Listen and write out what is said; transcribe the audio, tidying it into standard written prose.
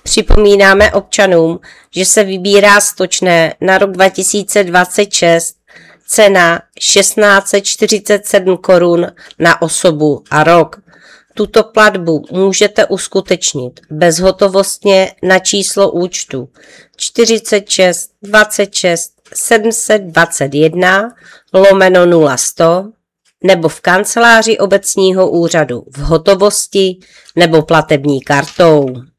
Připomínáme občanům, že se vybírá stočné na rok 2026, cena 1647 korun na osobu a rok. Tuto platbu můžete uskutečnit bezhotovostně na číslo účtu 46 26 721 /0100 nebo v kanceláři obecního úřadu v hotovosti nebo platební kartou.